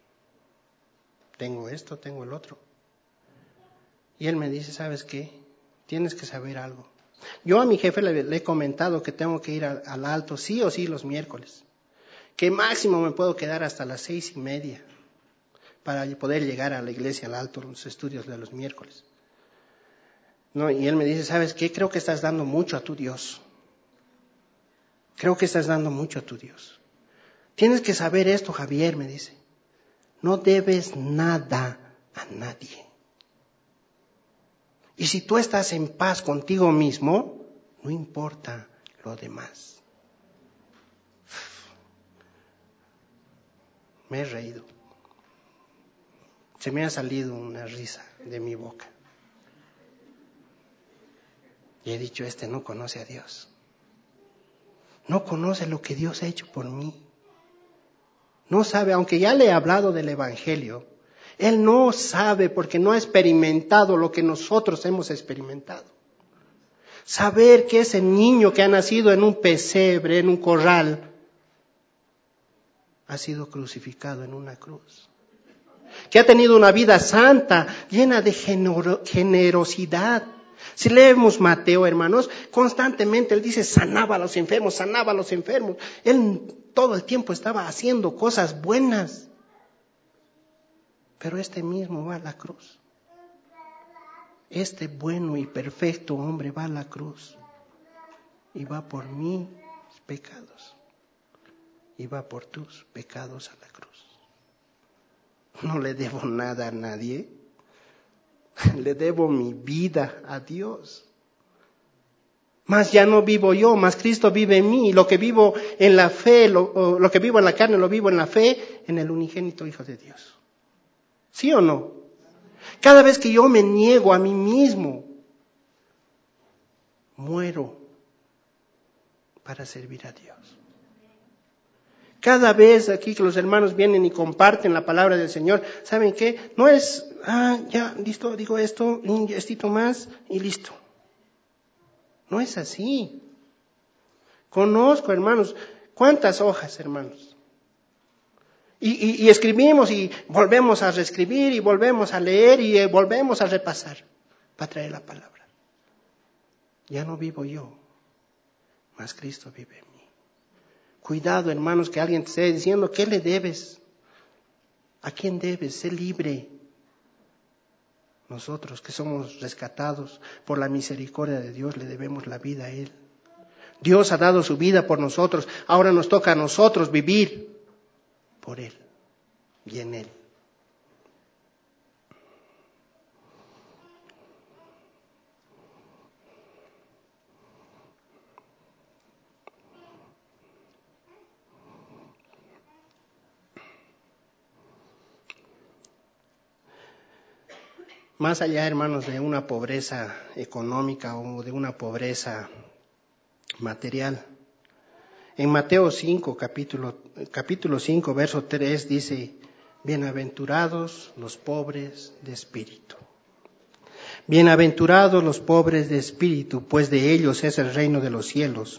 Speaker 1: Tengo esto, tengo el otro. Y él me dice, ¿sabes qué? Tienes que saber algo. Yo a mi jefe le, le he comentado que tengo que ir a, al alto sí o sí los miércoles. Que máximo me puedo quedar hasta las seis y media para poder llegar a la iglesia al alto, los estudios de los miércoles. No, y él me dice, ¿sabes qué? Creo que estás dando mucho a tu Dios. Creo que estás dando mucho a tu Dios. Tienes que saber esto, Javier, me dice. No debes nada a nadie. Y si tú estás en paz contigo mismo, no importa lo demás. Me he reído. Se me ha salido una risa de mi boca. Y he dicho, este no conoce a Dios. No conoce lo que Dios ha hecho por mí. No sabe, aunque ya le he hablado del Evangelio, él no sabe porque no ha experimentado lo que nosotros hemos experimentado. Saber que ese niño que ha nacido en un pesebre, en un corral, ha sido crucificado en una cruz. Que ha tenido una vida santa, llena de genero- generosidad. Si leemos Mateo, hermanos, constantemente él dice, sanaba a los enfermos, sanaba a los enfermos. Él todo el tiempo estaba haciendo cosas buenas. Pero este mismo va a la cruz. Este bueno y perfecto hombre va a la cruz. Y va por mis pecados. Y va por tus pecados a la cruz. No le debo nada a nadie. Le debo mi vida a Dios. Mas ya no vivo yo, mas Cristo vive en mí. Y lo que vivo en la fe, lo, lo que vivo en la carne, lo vivo en la fe, en el unigénito Hijo de Dios. ¿Sí o no? Cada vez que yo me niego a mí mismo, muero para servir a Dios. Cada vez aquí que los hermanos vienen y comparten la palabra del Señor, ¿saben qué? No es, ah, ya, listo, digo esto, un gestito más y listo. No es así. Conozco, hermanos, ¿cuántas hojas, hermanos? Y, y, y escribimos y volvemos a reescribir y volvemos a leer y eh, volvemos a repasar para traer la palabra. Ya no vivo yo, mas Cristo vive en mí. Cuidado, hermanos, que alguien te esté diciendo, ¿qué le debes? ¿A quién debes? Sé libre. Nosotros que somos rescatados por la misericordia de Dios, le debemos la vida a Él. Dios ha dado su vida por nosotros, ahora nos toca a nosotros vivir por Él y en Él. Más allá, hermanos, de una pobreza económica o de una pobreza material. En Mateo cinco, capítulo, capítulo cinco, verso tres, dice, bienaventurados los pobres de espíritu. Bienaventurados los pobres de espíritu, pues de ellos es el reino de los cielos.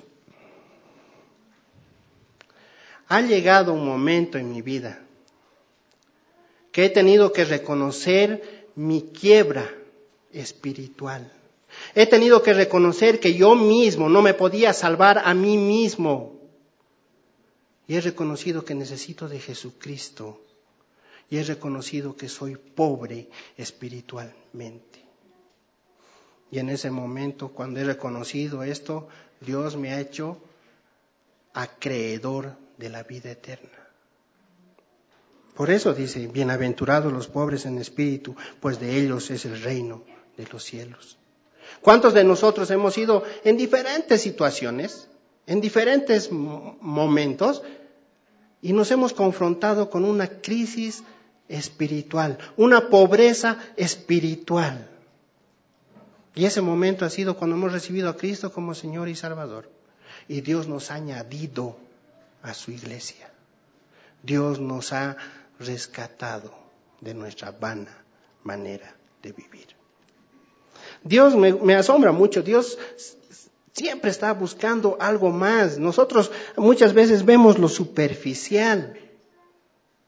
Speaker 1: Ha llegado un momento en mi vida que he tenido que reconocer mi quiebra espiritual. He tenido que reconocer que yo mismo no me podía salvar a mí mismo. Y he reconocido que necesito de Jesucristo. Y he reconocido que soy pobre espiritualmente. Y en ese momento, cuando he reconocido esto, Dios me ha hecho acreedor de la vida eterna. Por eso dice, bienaventurados los pobres en espíritu, pues de ellos es el reino de los cielos. ¿Cuántos de nosotros hemos ido en diferentes situaciones, en diferentes momentos, y nos hemos confrontado con una crisis espiritual, una pobreza espiritual? Y ese momento ha sido cuando hemos recibido a Cristo como Señor y Salvador. Y Dios nos ha añadido a su iglesia. Dios nos ha rescatado de nuestra vana manera de vivir. Dios me, me asombra mucho. Dios siempre está buscando algo más. Nosotros muchas veces vemos lo superficial.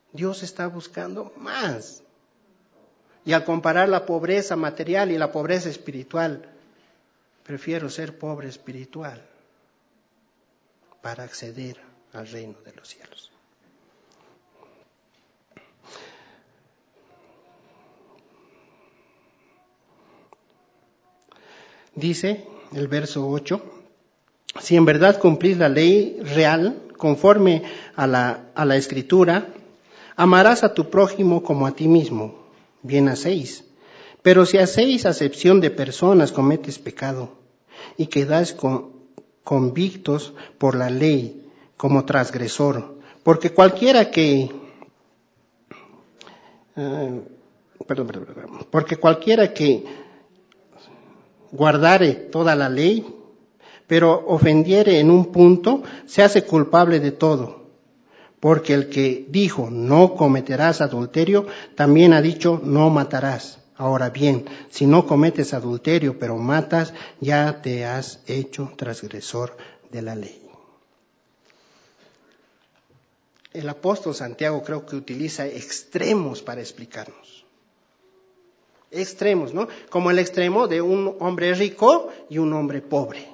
Speaker 1: Dios está buscando más. Y al comparar la pobreza material y la pobreza espiritual, prefiero ser pobre espiritual para acceder al reino de los cielos. Dice el verso ocho, si en verdad cumplís la ley real conforme a la, a la escritura, amarás a tu prójimo como a ti mismo. Bien hacéis. Pero si hacéis acepción de personas, cometes pecado y quedáis con, convictos por la ley como transgresor. Porque cualquiera que... Uh, perdón, perdón, perdón. Porque cualquiera que guardare toda la ley, pero ofendiere en un punto, se hace culpable de todo. Porque el que dijo, no cometerás adulterio, también ha dicho, no matarás. Ahora bien, si no cometes adulterio, pero matas, ya te has hecho transgresor de la ley. El apóstol Santiago creo que utiliza extremos para explicarnos. Extremos, ¿no? Como el extremo de un hombre rico y un hombre pobre,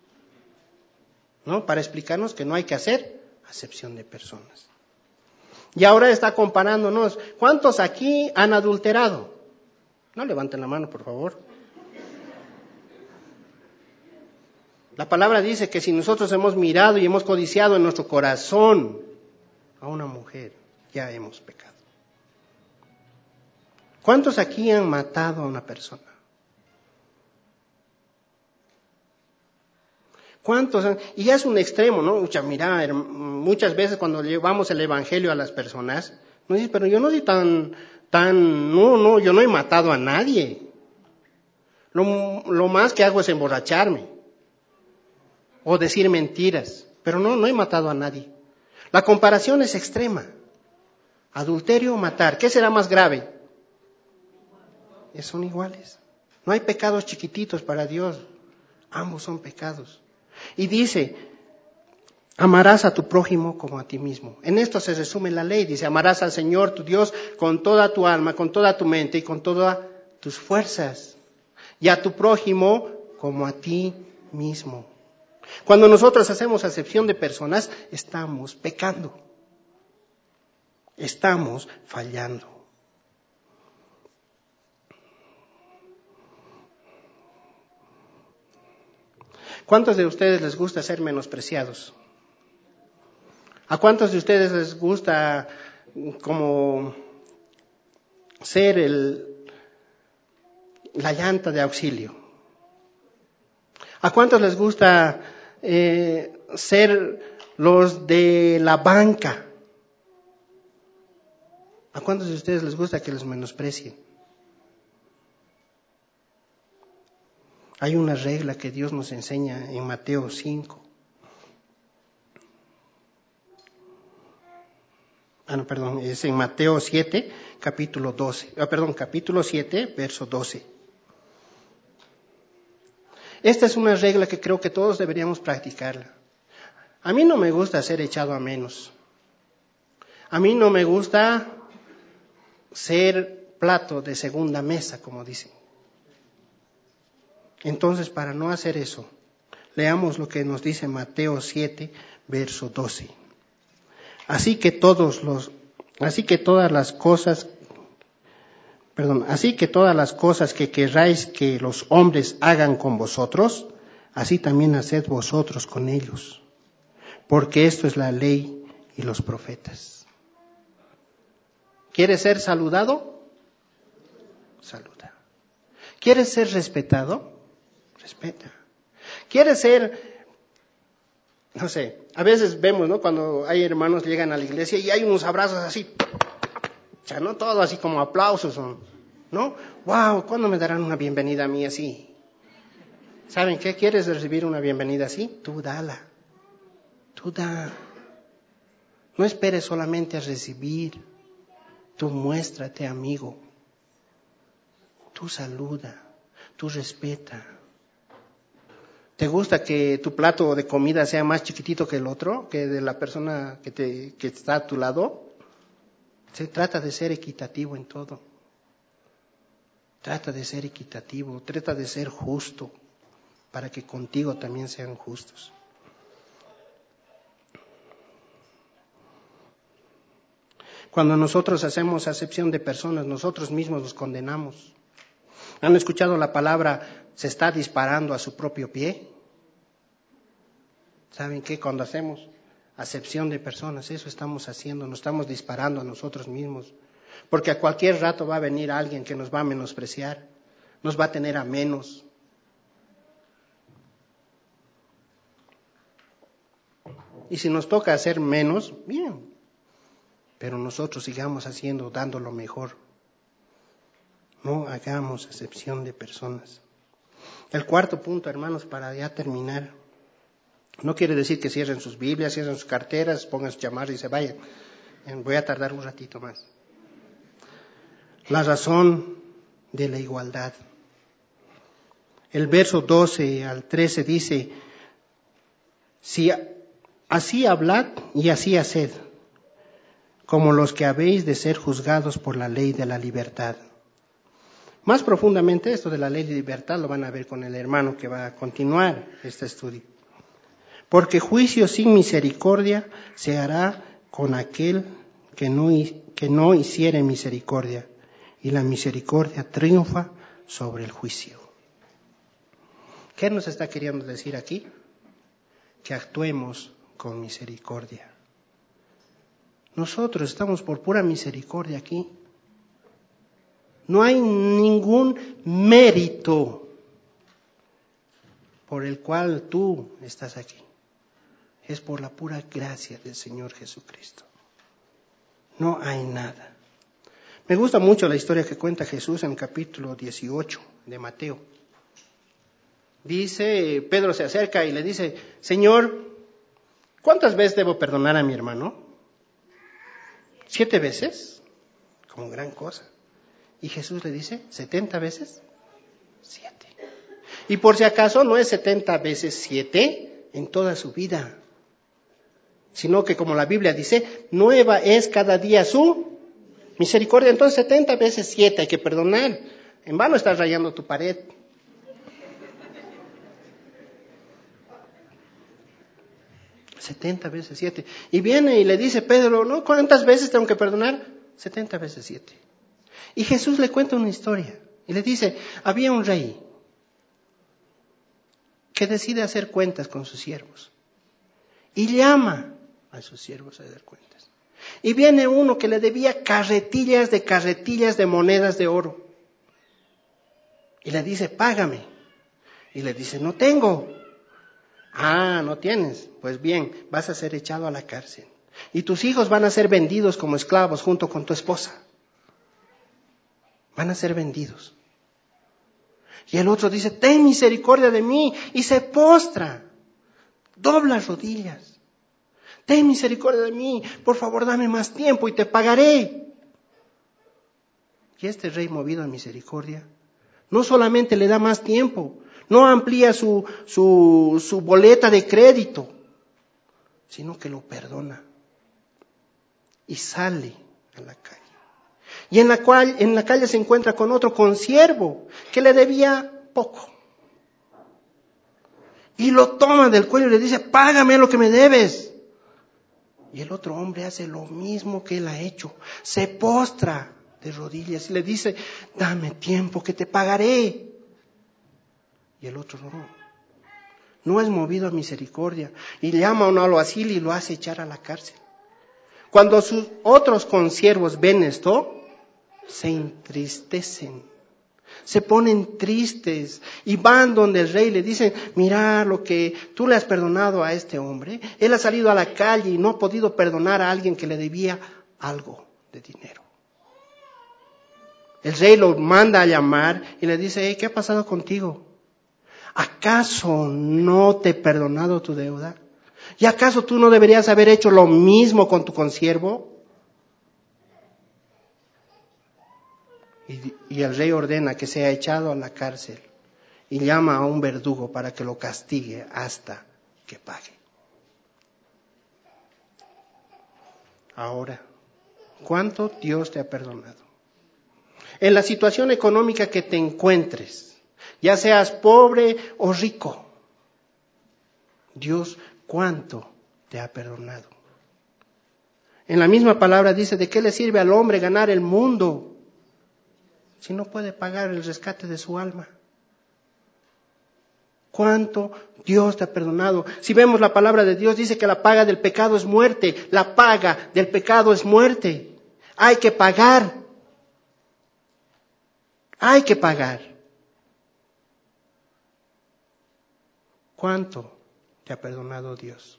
Speaker 1: ¿no? Para explicarnos que no hay que hacer acepción de personas. Y ahora está comparándonos. ¿Cuántos aquí han adulterado? No levanten la mano, por favor. La palabra dice que si nosotros hemos mirado y hemos codiciado en nuestro corazón a una mujer, ya hemos pecado. ¿Cuántos aquí han matado a una persona? ¿Cuántos han? Y ya es un extremo, ¿no? Mucha, mira, muchas veces cuando llevamos el evangelio a las personas, nos dicen, pero yo no soy tan, tan, no, no, yo no he matado a nadie. Lo, lo más que hago es emborracharme o decir mentiras, pero no, no he matado a nadie. La comparación es extrema. Adulterio o matar, ¿qué será más grave? Son iguales. No hay pecados chiquititos para Dios. Ambos son pecados. Y dice, amarás a tu prójimo como a ti mismo. En esto se resume la ley. Dice, amarás al Señor tu Dios con toda tu alma, con toda tu mente y con todas tus fuerzas. Y a tu prójimo como a ti mismo. Cuando nosotros hacemos acepción de personas, estamos pecando. Estamos fallando. ¿Cuántos de ustedes les gusta ser menospreciados? ¿A cuántos de ustedes les gusta como ser el, la llanta de auxilio? ¿A cuántos les gusta eh, ser los de la banca? ¿A cuántos de ustedes les gusta que les menosprecien? Hay una regla que Dios nos enseña en Mateo cinco. Ah, no, perdón, es en Mateo siete, capítulo doce. Ah, perdón, capítulo siete, verso doce. Esta es una regla que creo que todos deberíamos practicarla. A mí no me gusta ser echado a menos. A mí no me gusta ser plato de segunda mesa, como dicen. Entonces, para no hacer eso, leamos lo que nos dice Mateo siete, verso doce. Así que todos los, así que todas las cosas, perdón, así que todas las cosas que querráis que los hombres hagan con vosotros, así también haced vosotros con ellos. Porque esto es la ley y los profetas. ¿Quieres ser saludado? Saluda. ¿Quieres ser respetado? Respeta. ¿Quieres ser, no sé, a veces vemos, ¿no? Cuando hay hermanos llegan a la iglesia y hay unos abrazos así, o sea, no todo así como aplausos, ¿no? Wow, ¿cuándo me darán una bienvenida a mí así? ¿Saben qué? ¿Quieres recibir una bienvenida así? Tú dala. Tú da. No esperes solamente a recibir. Tú muéstrate amigo. Tú saluda. Tú respeta. ¿Te gusta que tu plato de comida sea más chiquitito que el otro? ¿Que de la persona que, te, que está a tu lado? Se trata de ser equitativo en todo. Trata de ser equitativo, trata de ser justo, para que contigo también sean justos. Cuando nosotros hacemos acepción de personas, nosotros mismos nos condenamos. ¿Han escuchado la palabra se está disparando a su propio pie? ¿Saben qué? Cuando hacemos acepción de personas, eso estamos haciendo, nos estamos disparando a nosotros mismos. Porque a cualquier rato va a venir alguien que nos va a menospreciar, nos va a tener a menos. Y si nos toca hacer menos, bien. Pero nosotros sigamos haciendo, dando lo mejor. No hagamos acepción de personas. El cuarto punto, hermanos, para ya terminar. No quiere decir que cierren sus Biblias, cierren sus carteras, pongan sus llamadas y se vayan. Voy a tardar un ratito más. La razón de la igualdad. El verso doce al trece dice, si así hablad y así haced, como los que habéis de ser juzgados por la ley de la libertad. Más profundamente esto de la ley de libertad lo van a ver con el hermano que va a continuar este estudio. Porque juicio sin misericordia se hará con aquel que no, que no hiciere misericordia, y la misericordia triunfa sobre el juicio. ¿Qué nos está queriendo decir aquí? Que actuemos con misericordia. Nosotros estamos por pura misericordia aquí. No hay ningún mérito por el cual tú estás aquí. Es por la pura gracia del Señor Jesucristo. No hay nada. Me gusta mucho la historia que cuenta Jesús en el capítulo dieciocho de Mateo. Dice, Pedro se acerca y le dice, Señor, ¿cuántas veces debo perdonar a mi hermano? ¿Siete veces? Como gran cosa. Y Jesús le dice, ¿setenta veces? Siete. Y por si acaso no es setenta veces siete en toda su vida, sino que como la Biblia dice, nueva es cada día su misericordia. Entonces setenta veces siete hay que perdonar. En vano estás rayando tu pared. setenta veces siete. Y viene y le dice Pedro, ¿no? ¿Cuántas veces tengo que perdonar? setenta veces siete. Y Jesús le cuenta una historia. Y le dice, había un rey que decide hacer cuentas con sus siervos. Y llama a sus siervos a hacer cuentas. Y viene uno que le debía carretillas de carretillas de monedas de oro. Y le dice, págame. Y le dice, no tengo. Ah, no tienes. Pues bien, vas a ser echado a la cárcel. Y tus hijos van a ser vendidos como esclavos junto con tu esposa. Van a ser vendidos. Y el otro dice, ten misericordia de mí. Y se postra. Dobla rodillas. Ten misericordia de mí. Por favor, dame más tiempo y te pagaré. Y este rey movido a misericordia, no solamente le da más tiempo, no amplía su, su, su boleta de crédito, sino que lo perdona. Y sale a la calle. Y en la, cual, en la calle se encuentra con otro consiervo que le debía poco. Y lo toma del cuello y le dice, págame lo que me debes. Y el otro hombre hace lo mismo que él ha hecho. Se postra de rodillas y le dice, dame tiempo que te pagaré. Y el otro no. No es movido a misericordia. Y llama a un alguacil y lo hace echar a la cárcel. Cuando sus otros consiervos ven esto, se entristecen, se ponen tristes y van donde el rey y le dicen, mira lo que tú le has perdonado a este hombre, él ha salido a la calle y no ha podido perdonar a alguien que le debía algo de dinero. El rey lo manda a llamar y le dice, hey, ¿qué ha pasado contigo? ¿Acaso no te he perdonado tu deuda? ¿Y acaso tú no deberías haber hecho lo mismo con tu consiervo? Y, y el rey ordena que sea echado a la cárcel y llama a un verdugo para que lo castigue hasta que pague. Ahora, ¿Cuánto Dios te ha perdonado? En la situación económica que te encuentres, ya seas pobre o rico, Dios, ¿cuánto te ha perdonado? En la misma palabra dice, ¿de qué le sirve al hombre ganar el mundo si no puede pagar el rescate de su alma? ¿Cuánto Dios te ha perdonado? Si vemos la palabra de Dios, dice que la paga del pecado es muerte. La paga del pecado es muerte. Hay que pagar. Hay que pagar. ¿Cuánto te ha perdonado Dios?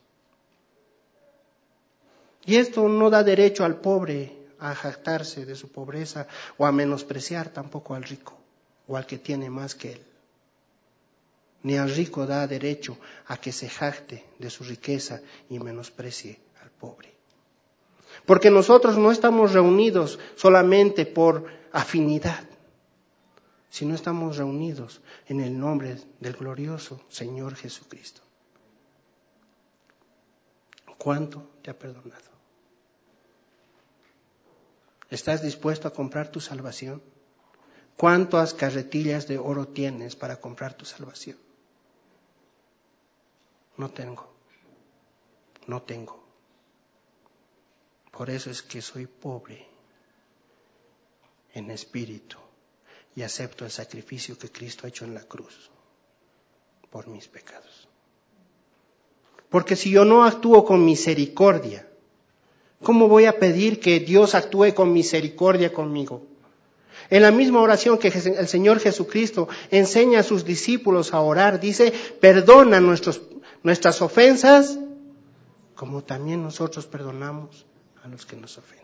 Speaker 1: Y esto no da derecho al pobre a jactarse de su pobreza o a menospreciar tampoco al rico o al que tiene más que él. Ni al rico da derecho a que se jacte de su riqueza y menosprecie al pobre. Porque nosotros no estamos reunidos solamente por afinidad, sino estamos reunidos en el nombre del glorioso Señor Jesucristo. ¿Cuánto te ha perdonado? ¿Estás dispuesto a comprar tu salvación? ¿Cuántas carretillas de oro tienes para comprar tu salvación? No tengo, no tengo. Por eso es que soy pobre en espíritu y acepto el sacrificio que Cristo ha hecho en la cruz por mis pecados. Porque si yo no actúo con misericordia, ¿cómo voy a pedir que Dios actúe con misericordia conmigo? En la misma oración que el Señor Jesucristo enseña a sus discípulos a orar, dice, perdona nuestros, nuestras ofensas, como también nosotros perdonamos a los que nos ofenden.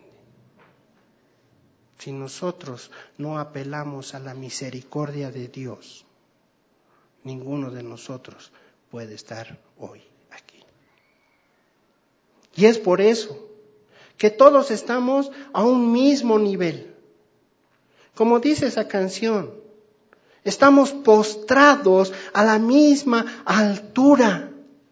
Speaker 1: Si nosotros no apelamos a la misericordia de Dios, ninguno de nosotros puede estar hoy aquí. Y es por eso que todos estamos a un mismo nivel. Como dice esa canción, estamos postrados a la misma altura.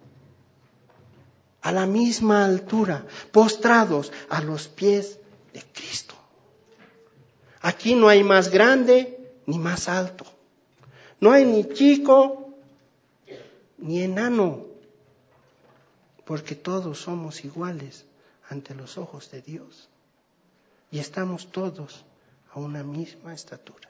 Speaker 1: A la misma altura, postrados a los pies de Cristo. Aquí no hay más grande ni más alto. No hay ni chico ni enano, porque todos somos iguales ante los ojos de Dios. Y estamos todos a una misma estatura.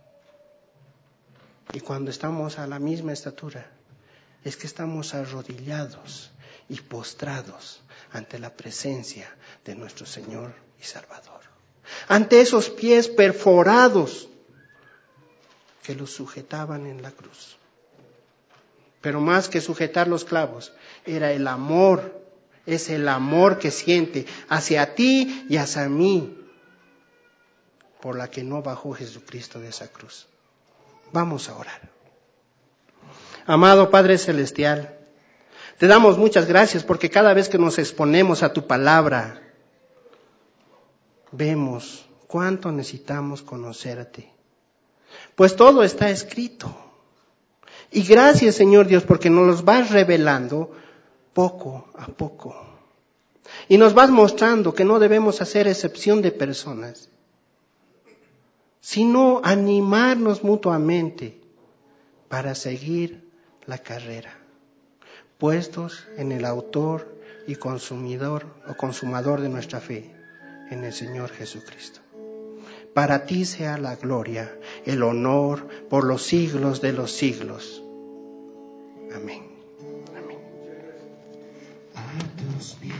Speaker 1: Y cuando estamos a la misma estatura, es que estamos arrodillados y postrados ante la presencia de nuestro Señor y Salvador. Ante esos pies perforados que los sujetaban en la cruz. Pero más que sujetar los clavos, era el amor, es el amor que siente hacia ti y hacia mí, por la que no bajó Jesucristo de esa cruz. Vamos a orar. Amado Padre Celestial, te damos muchas gracias porque cada vez que nos exponemos a tu palabra, vemos cuánto necesitamos conocerte. Pues todo está escrito. Y gracias, Señor Dios, porque nos los vas revelando poco a poco. Y nos vas mostrando que no debemos hacer excepción de personas, sino animarnos mutuamente para seguir la carrera, puestos en el autor y consumidor o consumador de nuestra fe, en el Señor Jesucristo. Para ti sea la gloria, el honor por los siglos de los siglos. Amén. Amén.
Speaker 2: A tus pies,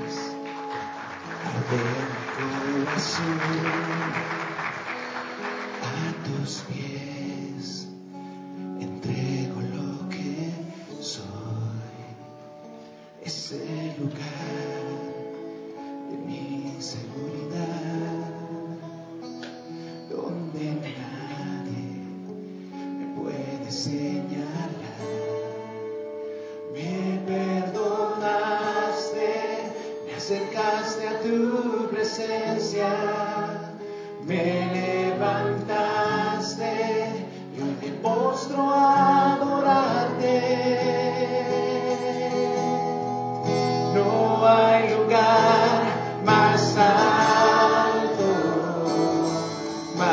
Speaker 2: arde mi corazón. A tus pies, entrego lo que soy. Es el lugar de mi seguridad, donde nadie me puede señalar. Me perdonaste, me acercaste a tu presencia, me levantaste y hoy me postro a adorarte. No hay lugar más alto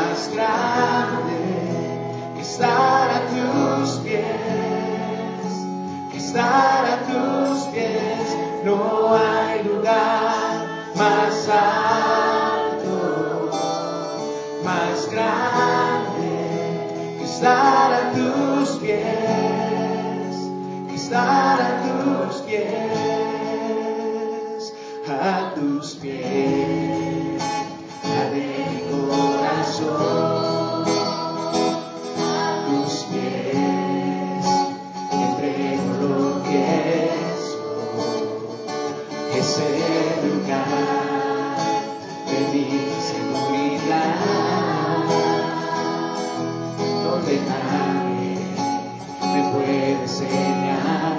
Speaker 2: más grande que estar a tus pies, que estar a tus pies. No hay lugar más alto, más grande que estar a tus pies, que estar a tus pies, a tus pies, la de mi corazón, a tus pies, entrego lo que soy, ese lugar de mi seguridad, donde nadie me puede señalar.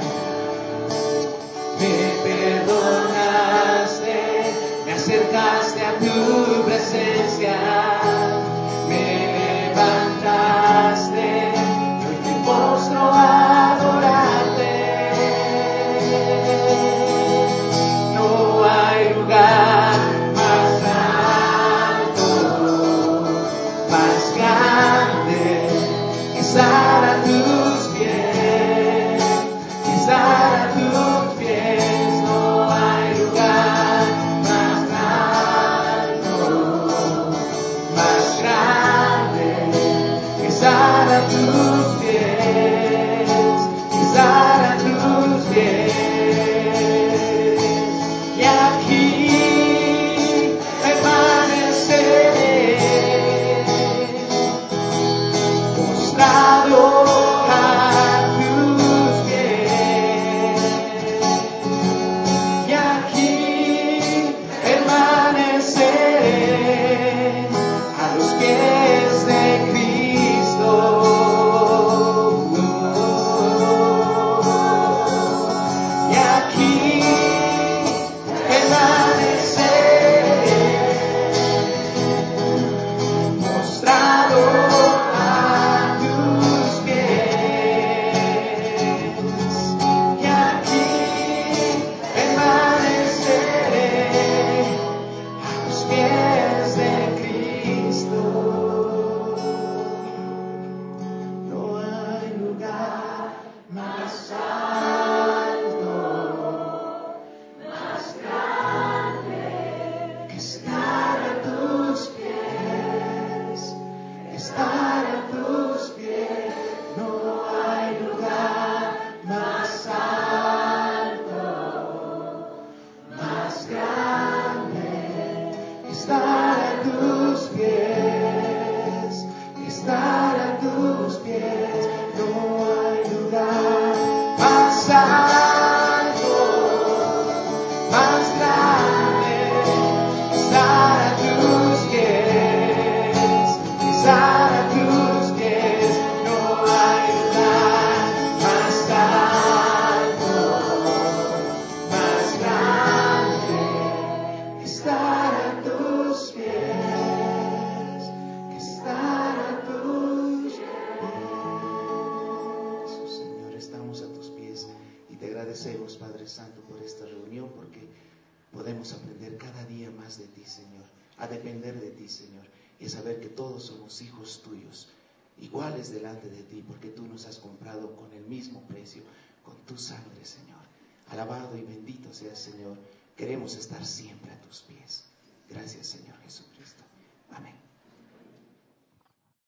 Speaker 2: Me perdonaste, me acercaste a tu presencia, me levantaste, y hoy me postro a adorarte. No hay lugar más alto, más grande que estar a tus pies, que estar a tus pies. No hay lugar más alto, más grande que estar a tus pies, que estar a tus pies. Y aquí permaneceré, postrado a tus pies. Y aquí permaneceré a los pies de Cristo. Y aquí permaneceré, postrado a tus pies. Y aquí permaneceré a los pies de Cristo. No hay lugar más alto, más grande que estar a tus pies, estar a tus pies. No hay lugar más alto, más grande que estar a tus pies, estar a tus pies. No hay lugar más alto, más grande que estar a tus pies, estar a tus pies. No hay lugar más alto, más grande que estar a tus pies, que estar a tus pies. Oh, Señor, estamos a tus pies y te agradecemos, Padre Santo, por esta reunión, porque podemos aprender cada día más de ti, Señor, a depender de ti, Señor, y a saber que todos somos hijos tuyos, iguales delante de ti, porque tú nos has comprado con el mismo precio, con tu sangre, Señor. Alabado y bendito seas, Señor. Queremos estar siempre a tus pies. Gracias, Señor Jesucristo. Amén.